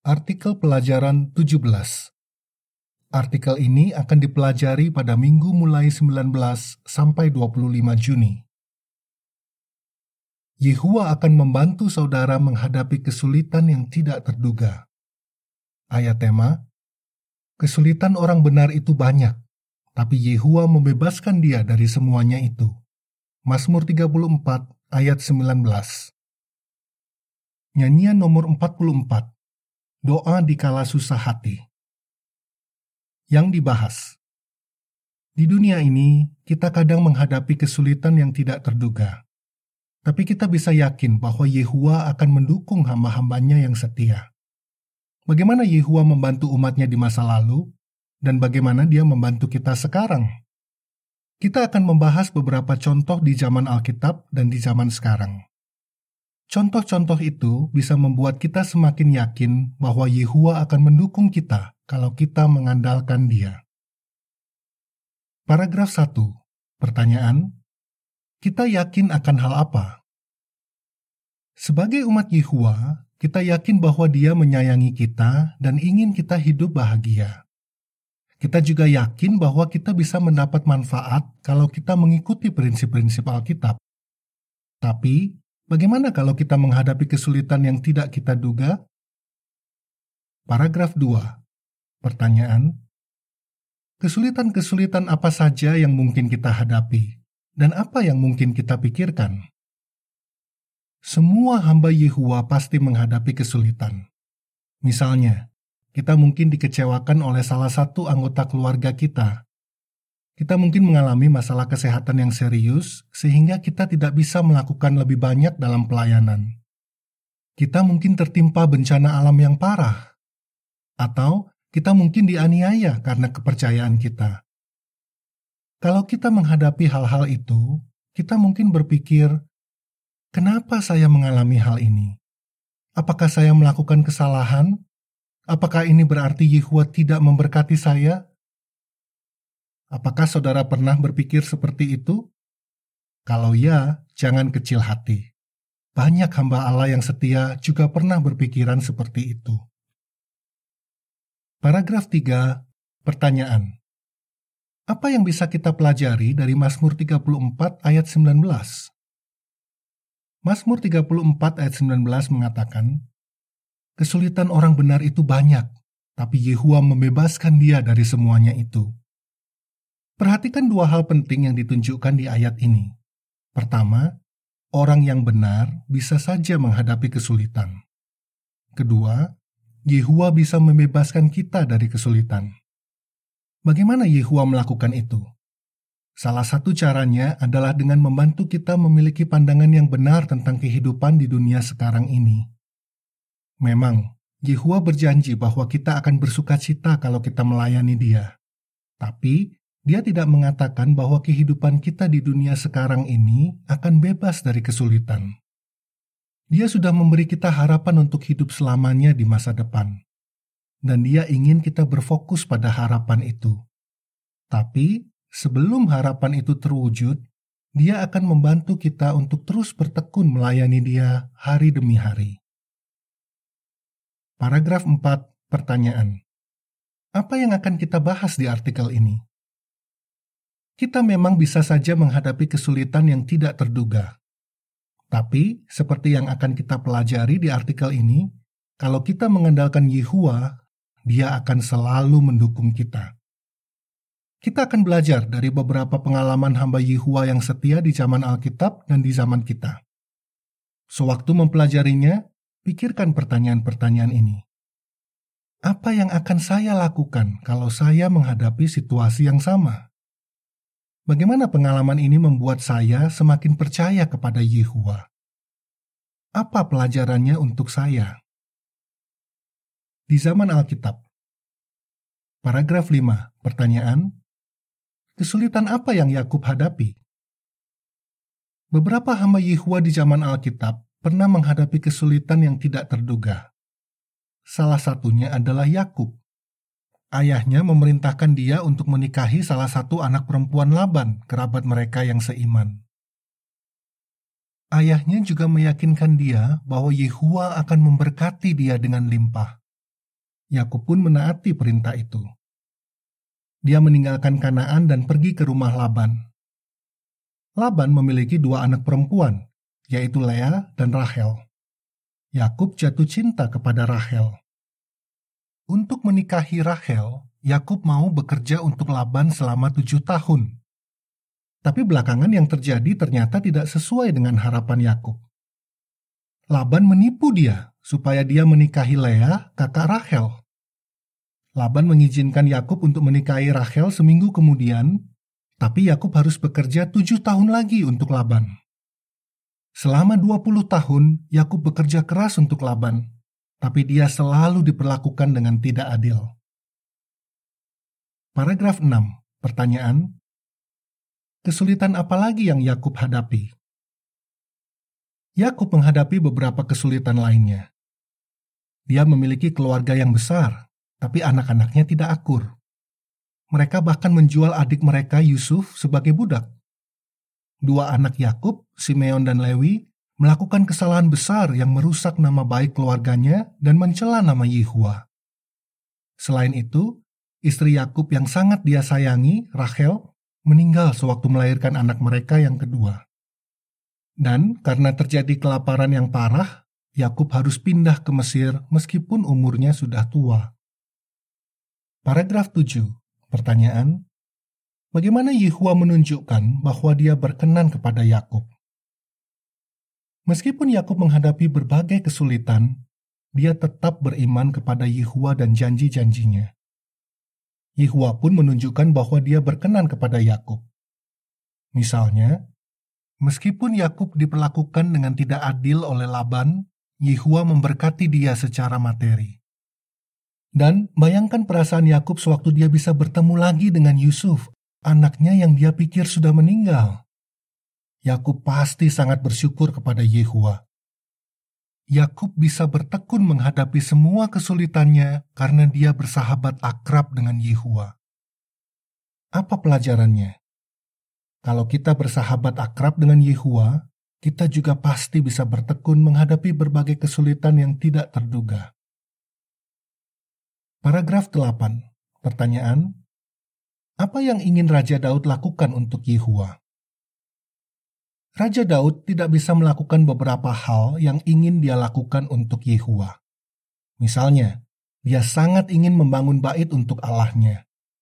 Artikel pelajaran 17. Artikel ini akan dipelajari pada minggu mulai 19 sampai 25 Juni. Yehuwa akan membantu saudara menghadapi kesulitan yang tidak terduga. Ayat tema, kesulitan orang benar itu banyak, tapi Yehuwa membebaskan dia dari semuanya itu. Mazmur 34 ayat 19. Nyanyian nomor 44. Doa di kala susah hati. Yang dibahas. Di dunia ini, kita kadang menghadapi kesulitan yang tidak terduga. Tapi kita bisa yakin bahwa Yehuwa akan mendukung hamba-hambanya yang setia. Bagaimana Yehuwa membantu umatnya di masa lalu, dan bagaimana dia membantu kita sekarang? Kita akan membahas beberapa contoh di zaman Alkitab dan di zaman sekarang. Contoh-contoh itu bisa membuat kita semakin yakin bahwa Yehuwa akan mendukung kita kalau kita mengandalkan Dia. Paragraf 1. Pertanyaan, kita yakin akan hal apa? Sebagai umat Yehuwa, kita yakin bahwa Dia menyayangi kita dan ingin kita hidup bahagia. Kita juga yakin bahwa kita bisa mendapat manfaat kalau kita mengikuti prinsip-prinsip Alkitab. Tapi, bagaimana kalau kita menghadapi kesulitan yang tidak kita duga? Paragraf 2. Pertanyaan, kesulitan-kesulitan apa saja yang mungkin kita hadapi, dan apa yang mungkin kita pikirkan? Semua hamba Yehuwa pasti menghadapi kesulitan. Misalnya, kita mungkin dikecewakan oleh salah satu anggota keluarga kita. Kita mungkin mengalami masalah kesehatan yang serius, sehingga kita tidak bisa melakukan lebih banyak dalam pelayanan. Kita mungkin tertimpa bencana alam yang parah. Atau kita mungkin dianiaya karena kepercayaan kita. Kalau kita menghadapi hal-hal itu, kita mungkin berpikir, kenapa saya mengalami hal ini? Apakah saya melakukan kesalahan? Apakah ini berarti Yehuwa tidak memberkati saya? Apakah saudara pernah berpikir seperti itu? Kalau ya, jangan kecil hati. Banyak hamba Allah yang setia juga pernah berpikiran seperti itu. Paragraf 3. Pertanyaan. Apa yang bisa kita pelajari dari Mazmur 34 ayat 19? Mazmur 34 ayat 19 mengatakan, kesulitan orang benar itu banyak, tapi Yehuwa membebaskan dia dari semuanya itu. Perhatikan dua hal penting yang ditunjukkan di ayat ini. Pertama, orang yang benar bisa saja menghadapi kesulitan. Kedua, Yehuwa bisa membebaskan kita dari kesulitan. Bagaimana Yehuwa melakukan itu? Salah satu caranya adalah dengan membantu kita memiliki pandangan yang benar tentang kehidupan di dunia sekarang ini. Memang, Yehuwa berjanji bahwa kita akan bersukacita kalau kita melayani Dia. Tapi, Dia tidak mengatakan bahwa kehidupan kita di dunia sekarang ini akan bebas dari kesulitan. Dia sudah memberi kita harapan untuk hidup selamanya di masa depan. Dan Dia ingin kita berfokus pada harapan itu. Tapi, sebelum harapan itu terwujud, Dia akan membantu kita untuk terus bertekun melayani Dia hari demi hari. Paragraf 4. Pertanyaan. Apa yang akan kita bahas di artikel ini? Kita memang bisa saja menghadapi kesulitan yang tidak terduga. Tapi, seperti yang akan kita pelajari di artikel ini, kalau kita mengandalkan Yehuwa, Dia akan selalu mendukung kita. Kita akan belajar dari beberapa pengalaman hamba Yehuwa yang setia di zaman Alkitab dan di zaman kita. Sewaktu mempelajarinya, pikirkan pertanyaan-pertanyaan ini. Apa yang akan saya lakukan kalau saya menghadapi situasi yang sama? Bagaimana pengalaman ini membuat saya semakin percaya kepada Yehuwa? Apa pelajarannya untuk saya? Di zaman Alkitab. Paragraf 5. Pertanyaan. Kesulitan apa yang Yakub hadapi? Beberapa hamba Yehuwa di zaman Alkitab pernah menghadapi kesulitan yang tidak terduga. Salah satunya adalah Yakub. Ayahnya memerintahkan dia untuk menikahi salah satu anak perempuan Laban, kerabat mereka yang seiman. Ayahnya juga meyakinkan dia bahwa Yehuwa akan memberkati dia dengan limpah. Yakub pun menaati perintah itu. Dia meninggalkan Kanaan dan pergi ke rumah Laban. Laban memiliki 2 anak perempuan, yaitu Lea dan Rahel. Yakub jatuh cinta kepada Rahel. Untuk menikahi Rahel, Yakub mau bekerja untuk Laban selama 7 tahun. Tapi belakangan yang terjadi ternyata tidak sesuai dengan harapan Yakub. Laban menipu dia supaya dia menikahi Lea, kakak Rahel. Laban mengizinkan Yakub untuk menikahi Rahel seminggu kemudian, tapi Yakub harus bekerja 7 tahun lagi untuk Laban. Selama 20 tahun, Yakub bekerja keras untuk Laban, tapi dia selalu diperlakukan dengan tidak adil. Paragraf 6. Pertanyaan: kesulitan apa lagi yang Yakub hadapi? Yakub menghadapi beberapa kesulitan lainnya. Dia memiliki keluarga yang besar, tapi anak-anaknya tidak akur. Mereka bahkan menjual adik mereka Yusuf sebagai budak. 2 anak Yakub, Simeon dan Lewi, melakukan kesalahan besar yang merusak nama baik keluarganya dan mencela nama Yehua. Selain itu, istri Yakub yang sangat dia sayangi, Rahel, meninggal sewaktu melahirkan anak mereka yang kedua. Dan karena terjadi kelaparan yang parah, Yakub harus pindah ke Mesir meskipun umurnya sudah tua. Paragraf 7. Pertanyaan: bagaimana Yehua menunjukkan bahwa dia berkenan kepada Yakub? Meskipun Yakub menghadapi berbagai kesulitan, dia tetap beriman kepada Yehua dan janji-janjinya. Yehua pun menunjukkan bahwa dia berkenan kepada Yakub. Misalnya, meskipun Yakub diperlakukan dengan tidak adil oleh Laban, Yehua memberkati dia secara materi. Dan bayangkan perasaan Yakub sewaktu dia bisa bertemu lagi dengan Yusuf, anaknya yang dia pikir sudah meninggal. Yakub pasti sangat bersyukur kepada Yehua. Yakub bisa bertekun menghadapi semua kesulitannya karena dia bersahabat akrab dengan Yehua. Apa pelajarannya? Kalau kita bersahabat akrab dengan Yehua, kita juga pasti bisa bertekun menghadapi berbagai kesulitan yang tidak terduga. Paragraf 8. Pertanyaan: apa yang ingin Raja Daud lakukan untuk Yehua? Raja Daud tidak bisa melakukan beberapa hal yang ingin dia lakukan untuk Yehua. Misalnya, dia sangat ingin membangun bait untuk Allahnya.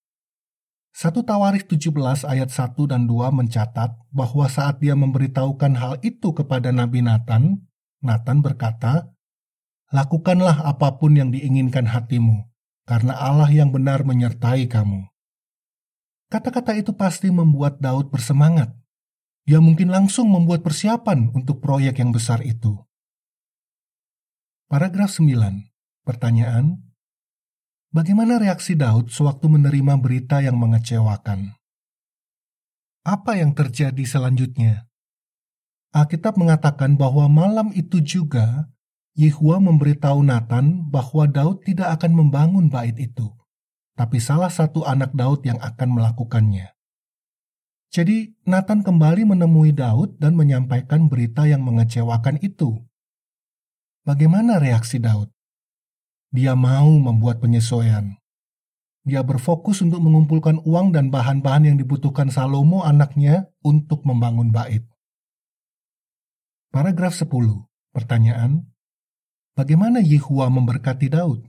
1 Tawarikh 17 ayat 1 dan 2 mencatat bahwa saat dia memberitahukan hal itu kepada Nabi Nathan, Nathan berkata, "Lakukanlah apapun yang diinginkan hatimu, karena Allah yang benar menyertai kamu." Kata-kata itu pasti membuat Daud bersemangat. Dia mungkin langsung membuat persiapan untuk proyek yang besar itu. Paragraf 9. Pertanyaan: bagaimana reaksi Daud sewaktu menerima berita yang mengecewakan? Apa yang terjadi selanjutnya? Alkitab mengatakan bahwa malam itu juga Yehua memberitahu Nathan bahwa Daud tidak akan membangun bait itu, tapi salah satu anak Daud yang akan melakukannya. Jadi Nathan kembali menemui Daud dan menyampaikan berita yang mengecewakan itu. Bagaimana reaksi Daud? Dia mau membuat penyesuaian. Dia berfokus untuk mengumpulkan uang dan bahan-bahan yang dibutuhkan Salomo anaknya untuk membangun bait. Paragraf 10. Pertanyaan: bagaimana Yehua memberkati Daud?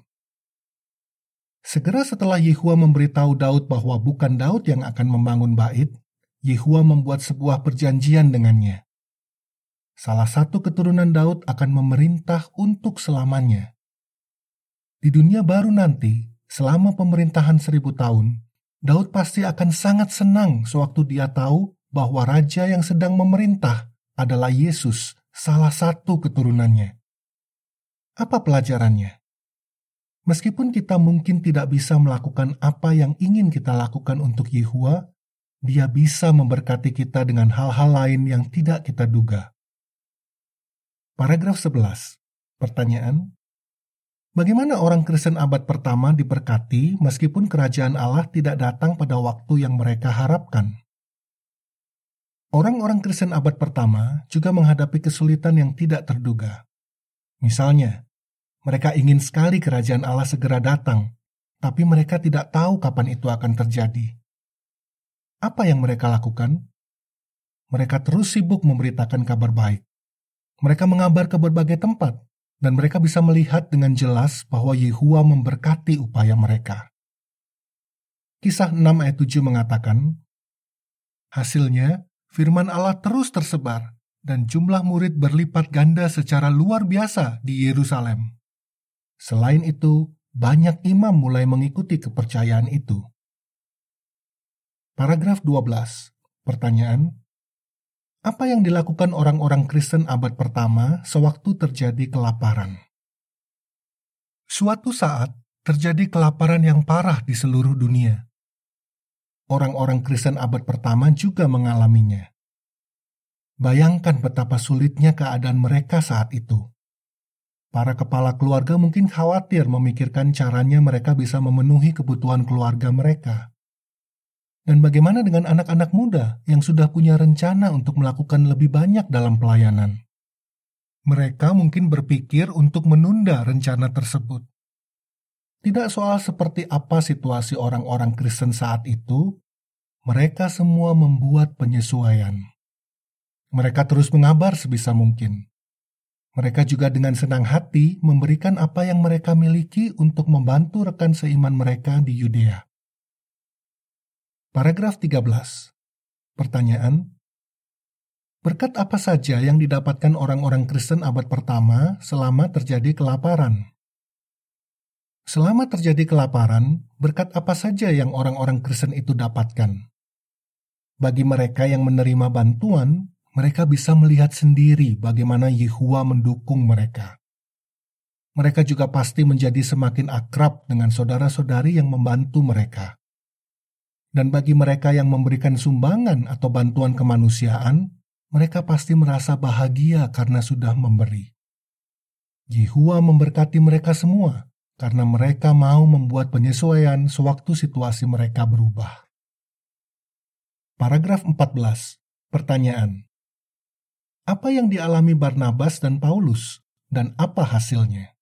Segera setelah Yehua memberitahu Daud bahwa bukan Daud yang akan membangun bait, Yehua membuat sebuah perjanjian dengannya. Salah satu keturunan Daud akan memerintah untuk selamanya. Di dunia baru nanti, selama pemerintahan 1000 tahun, Daud pasti akan sangat senang sewaktu dia tahu bahwa raja yang sedang memerintah adalah Yesus, salah satu keturunannya. Apa pelajarannya? Meskipun kita mungkin tidak bisa melakukan apa yang ingin kita lakukan untuk Yehua, Dia bisa memberkati kita dengan hal-hal lain yang tidak kita duga. Paragraf 11. Pertanyaan: bagaimana orang Kristen abad pertama diberkati meskipun kerajaan Allah tidak datang pada waktu yang mereka harapkan? Orang-orang Kristen abad pertama juga menghadapi kesulitan yang tidak terduga. Misalnya, Mereka ingin sekali kerajaan Allah segera datang, tapi mereka tidak tahu kapan itu akan terjadi. Apa yang mereka lakukan? Mereka terus sibuk memberitakan kabar baik. Mereka mengabar ke berbagai tempat, dan mereka bisa melihat dengan jelas bahwa Yehuwa memberkati upaya mereka. Kisah 6 ayat 7 mengatakan, hasilnya, firman Allah terus tersebar, dan jumlah murid berlipat ganda secara luar biasa di Yerusalem. Selain itu, banyak imam mulai mengikuti kepercayaan itu. Paragraf 12. Pertanyaan, apa yang dilakukan orang-orang Kristen abad pertama sewaktu terjadi kelaparan? Suatu saat, terjadi kelaparan yang parah di seluruh dunia. Orang-orang Kristen abad pertama juga mengalaminya. Bayangkan betapa sulitnya keadaan mereka saat itu. Para kepala keluarga mungkin khawatir memikirkan caranya mereka bisa memenuhi kebutuhan keluarga mereka. Dan bagaimana dengan anak-anak muda yang sudah punya rencana untuk melakukan lebih banyak dalam pelayanan? Mereka mungkin berpikir untuk menunda rencana tersebut. Tidak soal seperti apa situasi orang-orang Kristen saat itu, mereka semua membuat penyesuaian. Mereka terus mengabar sebisa mungkin. Mereka juga dengan senang hati memberikan apa yang mereka miliki untuk membantu rekan seiman mereka di Yudea. Paragraf 13. Pertanyaan, berkat apa saja yang didapatkan orang-orang Kristen abad pertama selama terjadi kelaparan? Selama terjadi kelaparan, berkat apa saja yang orang-orang Kristen itu dapatkan? Bagi mereka yang menerima bantuan, mereka bisa melihat sendiri bagaimana Yehuwa mendukung mereka. Mereka juga pasti menjadi semakin akrab dengan saudara-saudari yang membantu mereka. Dan bagi mereka yang memberikan sumbangan atau bantuan kemanusiaan, mereka pasti merasa bahagia karena sudah memberi. Yehuwa memberkati mereka semua karena mereka mau membuat penyesuaian sewaktu situasi mereka berubah. Paragraf 14. Pertanyaan, apa yang dialami Barnabas dan Paulus, dan apa hasilnya?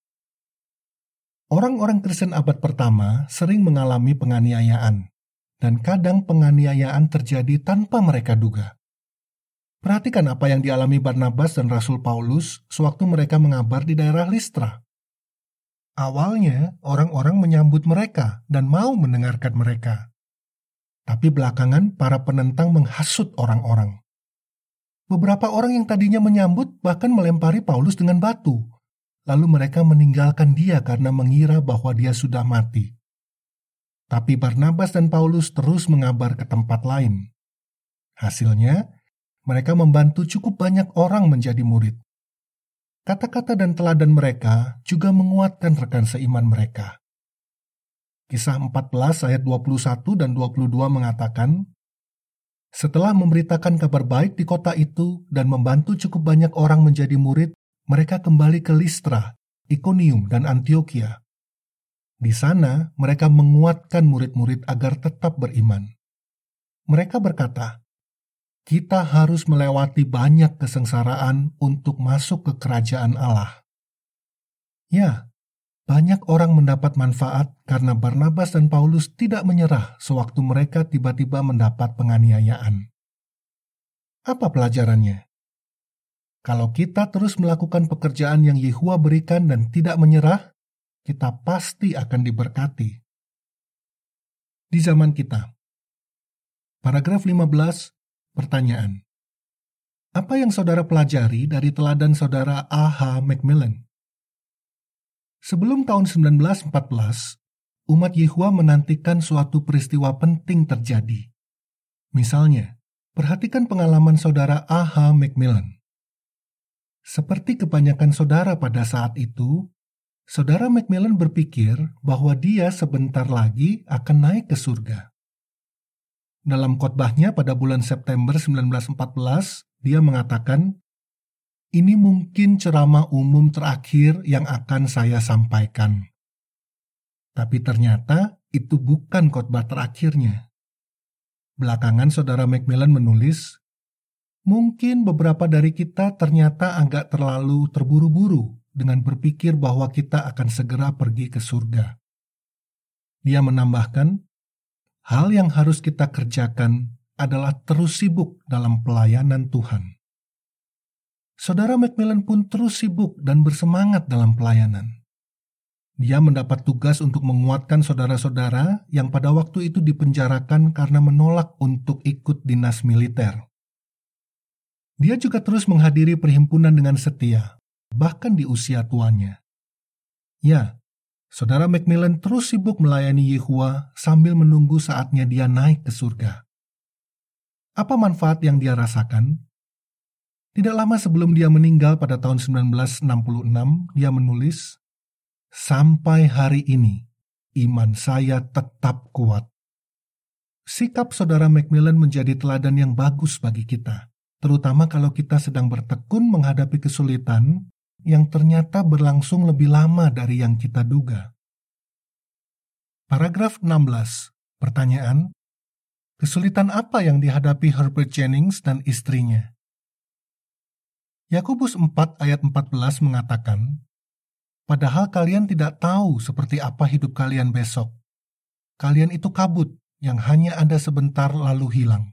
Orang-orang Kristen abad pertama sering mengalami penganiayaan, dan kadang penganiayaan terjadi tanpa mereka duga. Perhatikan apa yang dialami Barnabas dan Rasul Paulus sewaktu mereka mengabar di daerah Listra. Awalnya, orang-orang menyambut mereka dan mau mendengarkan mereka. Tapi belakangan, para penentang menghasut orang-orang. Beberapa orang yang tadinya menyambut bahkan melempari Paulus dengan batu. Lalu mereka meninggalkan dia karena mengira bahwa dia sudah mati. Tapi Barnabas dan Paulus terus mengabar ke tempat lain. Hasilnya, mereka membantu cukup banyak orang menjadi murid. Kata-kata dan teladan mereka juga menguatkan rekan seiman mereka. Kisah 14 ayat 21 dan 22 mengatakan, setelah memberitakan kabar baik di kota itu dan membantu cukup banyak orang menjadi murid, mereka kembali ke Listra, Ikonium, dan Antiokhia. Di sana, mereka menguatkan murid-murid agar tetap beriman. Mereka berkata, kita harus melewati banyak kesengsaraan untuk masuk ke kerajaan Allah. Ya, banyak orang mendapat manfaat karena Barnabas dan Paulus tidak menyerah sewaktu mereka tiba-tiba mendapat penganiayaan. Apa pelajarannya? Kalau kita terus melakukan pekerjaan yang Yehuwa berikan dan tidak menyerah, kita pasti akan diberkati. Di zaman kita. Paragraf 15, pertanyaan. Apa yang saudara pelajari dari teladan saudara A.H. Macmillan? Sebelum tahun 1914, umat Yehuwa menantikan suatu peristiwa penting terjadi. Misalnya, perhatikan pengalaman saudara A.H. Macmillan. Seperti kebanyakan saudara pada saat itu, saudara Macmillan berpikir bahwa dia sebentar lagi akan naik ke surga. Dalam khotbahnya pada bulan September 1914, dia mengatakan, ini mungkin ceramah umum terakhir yang akan saya sampaikan. Tapi ternyata itu bukan khotbah terakhirnya. Belakangan saudara Macmillan menulis, mungkin beberapa dari kita ternyata agak terlalu terburu-buru dengan berpikir bahwa kita akan segera pergi ke surga. Dia menambahkan, hal yang harus kita kerjakan adalah terus sibuk dalam pelayanan Tuhan. Saudara Macmillan pun terus sibuk dan bersemangat dalam pelayanan. Dia mendapat tugas untuk menguatkan saudara-saudara yang pada waktu itu dipenjarakan karena menolak untuk ikut dinas militer. Dia juga terus menghadiri perhimpunan dengan setia, bahkan di usia tuanya. Ya, saudara Macmillan terus sibuk melayani Yehua sambil menunggu saatnya dia naik ke surga. Apa manfaat yang dia rasakan? Tidak lama sebelum dia meninggal pada tahun 1966, dia menulis, "Sampai hari ini, iman saya tetap kuat." Sikap saudara Macmillan menjadi teladan yang bagus bagi kita, terutama kalau kita sedang bertekun menghadapi kesulitan yang ternyata berlangsung lebih lama dari yang kita duga. Paragraf 16, pertanyaan, kesulitan apa yang dihadapi Herbert Jennings dan istrinya? Yakobus 4 ayat 14 mengatakan, "Padahal kalian tidak tahu seperti apa hidup kalian besok. Kalian itu kabut yang hanya ada sebentar lalu hilang."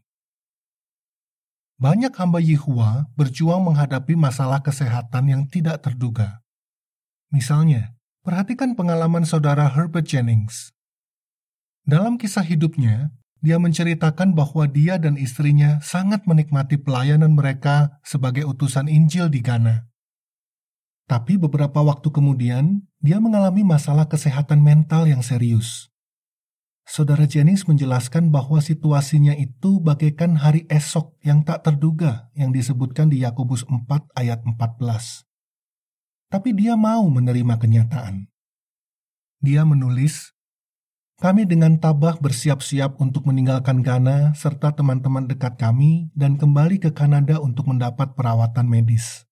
Banyak hamba Yehua berjuang menghadapi masalah kesehatan yang tidak terduga. Misalnya, perhatikan pengalaman saudara Herbert Jennings. Dalam kisah hidupnya, dia menceritakan bahwa dia dan istrinya sangat menikmati pelayanan mereka sebagai utusan Injil di Ghana. Tapi beberapa waktu kemudian, dia mengalami masalah kesehatan mental yang serius. Saudara Jennings menjelaskan bahwa situasinya itu bagaikan hari esok yang tak terduga yang disebutkan di Yakobus 4 ayat 14. Tapi dia mau menerima kenyataan. Dia menulis, "Kami dengan tabah bersiap-siap untuk meninggalkan Ghana serta teman-teman dekat kami dan kembali ke Kanada untuk mendapat perawatan medis."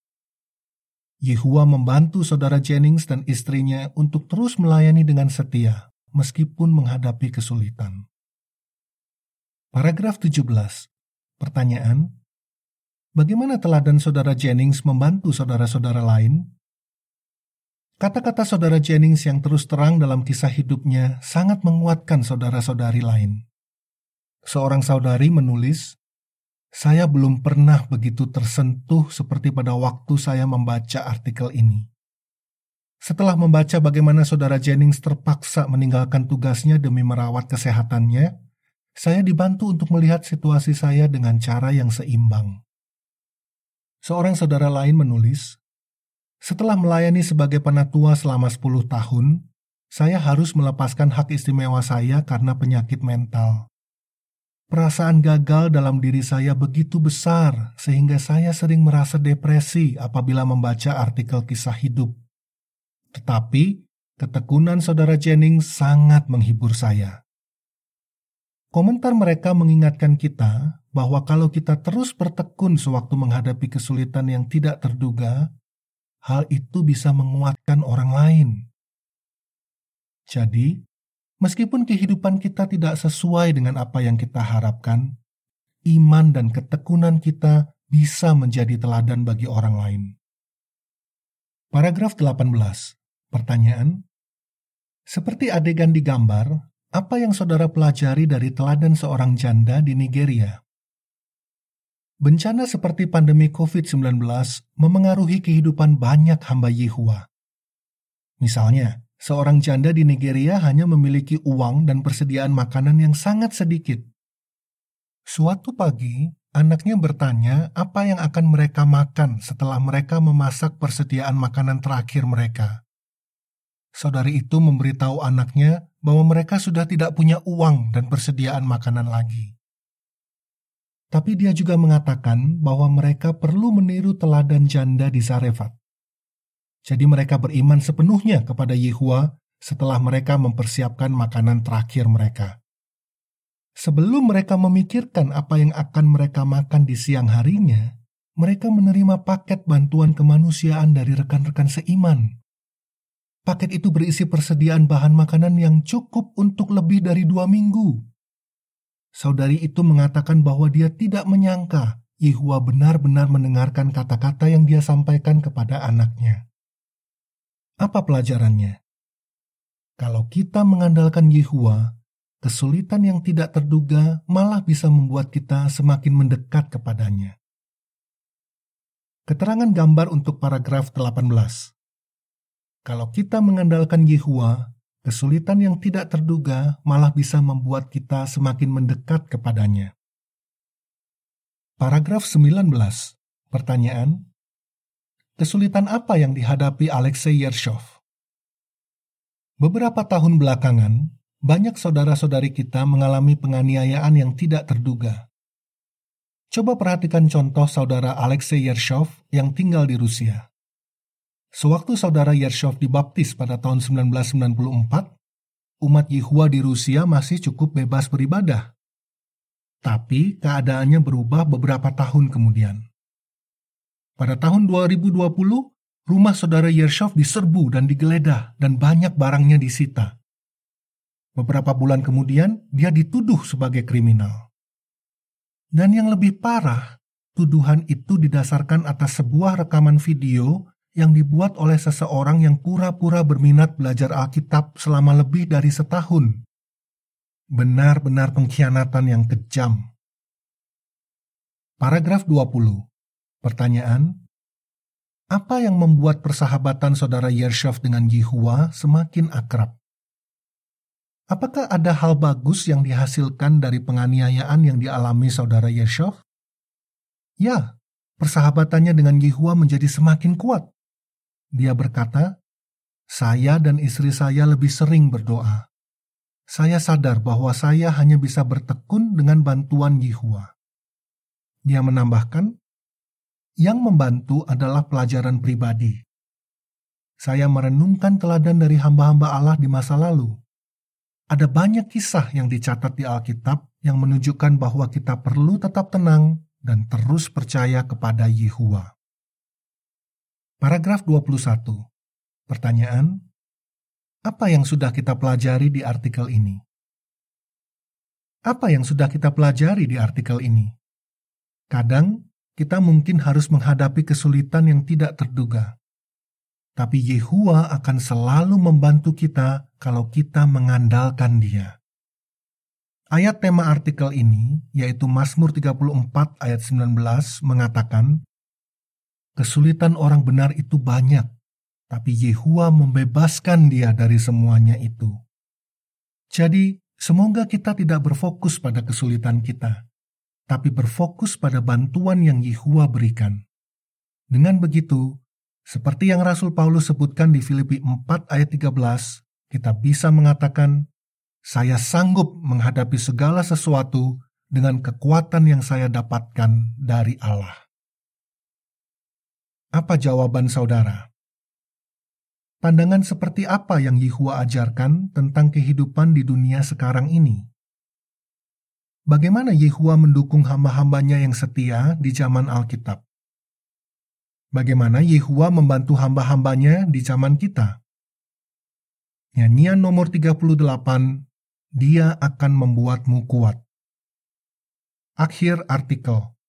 Yehua membantu saudara Jennings dan istrinya untuk terus melayani dengan setia, meskipun menghadapi kesulitan. Paragraf 17. Pertanyaan, bagaimana teladan saudara Jennings membantu saudara-saudara lain? Kata-kata saudara Jennings yang terus terang dalam kisah hidupnya sangat menguatkan saudara-saudari lain. Seorang saudari menulis, "Saya belum pernah begitu tersentuh seperti pada waktu saya membaca artikel ini. Setelah membaca bagaimana saudara Jennings terpaksa meninggalkan tugasnya demi merawat kesehatannya, saya dibantu untuk melihat situasi saya dengan cara yang seimbang." Seorang saudara lain menulis, "Setelah melayani sebagai penatua selama 10 tahun, saya harus melepaskan hak istimewa saya karena penyakit mental. Perasaan gagal dalam diri saya begitu besar sehingga saya sering merasa depresi apabila membaca artikel kisah hidup. Tetapi, ketekunan saudara Jennings sangat menghibur saya." Komentar mereka mengingatkan kita bahwa kalau kita terus bertekun sewaktu menghadapi kesulitan yang tidak terduga, hal itu bisa menguatkan orang lain. Jadi, meskipun kehidupan kita tidak sesuai dengan apa yang kita harapkan, iman dan ketekunan kita bisa menjadi teladan bagi orang lain. Paragraf 18. Pertanyaan, seperti adegan di gambar, apa yang saudara pelajari dari teladan seorang janda di Nigeria? Bencana seperti pandemi COVID-19 memengaruhi kehidupan banyak hamba Yehua. Misalnya, seorang janda di Nigeria hanya memiliki uang dan persediaan makanan yang sangat sedikit. Suatu pagi, anaknya bertanya apa yang akan mereka makan setelah mereka memasak persediaan makanan terakhir mereka. Saudari itu memberitahu anaknya bahwa mereka sudah tidak punya uang dan persediaan makanan lagi. Tapi dia juga mengatakan bahwa mereka perlu meniru teladan janda di Zarefat. Jadi mereka beriman sepenuhnya kepada Yehua setelah mereka mempersiapkan makanan terakhir mereka. Sebelum mereka memikirkan apa yang akan mereka makan di siang harinya, mereka menerima paket bantuan kemanusiaan dari rekan-rekan seiman. Paket itu berisi persediaan bahan makanan yang cukup untuk lebih dari 2 minggu. Saudari itu mengatakan bahwa dia tidak menyangka Yehua benar-benar mendengarkan kata-kata yang dia sampaikan kepada anaknya. Apa pelajarannya? Kalau kita mengandalkan Yehua, kesulitan yang tidak terduga malah bisa membuat kita semakin mendekat kepadanya. Keterangan gambar untuk paragraf 18. Kalau kita mengandalkan Yehua, kesulitan yang tidak terduga malah bisa membuat kita semakin mendekat kepadanya. Paragraf 19. Pertanyaan: kesulitan apa yang dihadapi Alexei Yershov? Beberapa tahun belakangan, banyak saudara-saudari kita mengalami penganiayaan yang tidak terduga. Coba perhatikan contoh saudara Alexei Yershov yang tinggal di Rusia. Sewaktu saudara Yershov dibaptis pada tahun 1994, umat Yehua di Rusia masih cukup bebas beribadah. Tapi keadaannya berubah beberapa tahun kemudian. Pada tahun 2020, rumah saudara Yershov diserbu dan digeledah dan banyak barangnya disita. Beberapa bulan kemudian, dia dituduh sebagai kriminal. Dan yang lebih parah, tuduhan itu didasarkan atas sebuah rekaman video yang dibuat oleh seseorang yang pura-pura berminat belajar Alkitab selama lebih dari setahun. Benar-benar pengkhianatan yang kejam. Paragraf 20. Pertanyaan: apa yang membuat persahabatan saudara Yershov dengan Yehua semakin akrab? Apakah ada hal bagus yang dihasilkan dari penganiayaan yang dialami saudara Yershov? Ya, persahabatannya dengan Yehua menjadi semakin kuat. Dia berkata, "Saya dan istri saya lebih sering berdoa. Saya sadar bahwa saya hanya bisa bertekun dengan bantuan Yehua." Dia menambahkan, yang membantu adalah pelajaran pribadi. Saya merenungkan teladan dari hamba-hamba Allah di masa lalu. Ada banyak kisah yang dicatat di Alkitab yang menunjukkan bahwa kita perlu tetap tenang dan terus percaya kepada Yehua. Paragraf 21. Pertanyaan: apa yang sudah kita pelajari di artikel ini? Apa yang sudah kita pelajari di artikel ini? Kadang, kita mungkin harus menghadapi kesulitan yang tidak terduga. Tapi Yehua akan selalu membantu kita kalau kita mengandalkan Dia. Ayat tema artikel ini, yaitu Mazmur 34 ayat 19, mengatakan, kesulitan orang benar itu banyak, tapi Yehua membebaskan dia dari semuanya itu. Jadi, semoga kita tidak berfokus pada kesulitan kita, tapi berfokus pada bantuan yang Yehua berikan. Dengan begitu, seperti yang Rasul Paulus sebutkan di Filipi 4 ayat 13, kita bisa mengatakan, saya sanggup menghadapi segala sesuatu dengan kekuatan yang saya dapatkan dari Allah. Apa jawaban saudara? Pandangan seperti apa yang Yehua ajarkan tentang kehidupan di dunia sekarang ini? Bagaimana Yehua mendukung hamba-hambanya yang setia di zaman Alkitab? Bagaimana Yehua membantu hamba-hambanya di zaman kita? Nyanyian nomor 38, Dia akan membuatmu kuat. Akhir artikel.